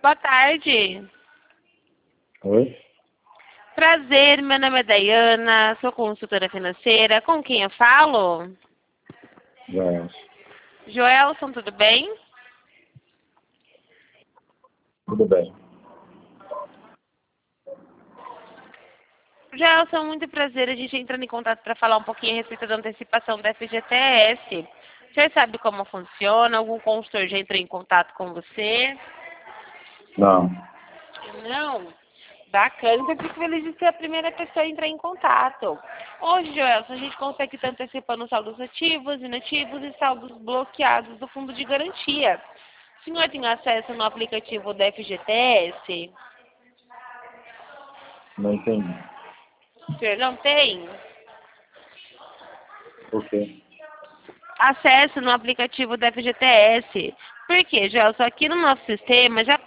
Boa tarde. Oi? Prazer, meu nome é Dayana, sou consultora financeira. Com quem eu falo? Já. Joelson, tudo bem? Tudo bem. Joelson, muito prazer. A gente entrando em contato para falar um pouquinho a respeito da antecipação da FGTS. O senhor sabe como funciona? Algum consultor já entrou em contato com você? Não. Não? Bacana, eu fico feliz de ser a primeira pessoa a entrar em contato. Hoje, Joelson, a gente consegue estar antecipando saldos ativos, inativos e saldos bloqueados do fundo de garantia. O senhor tem acesso no aplicativo da FGTS? Não entendi. O senhor não tem? Por quê? Acesso no aplicativo da FGTS. Por quê, Joelson? Aqui no nosso sistema já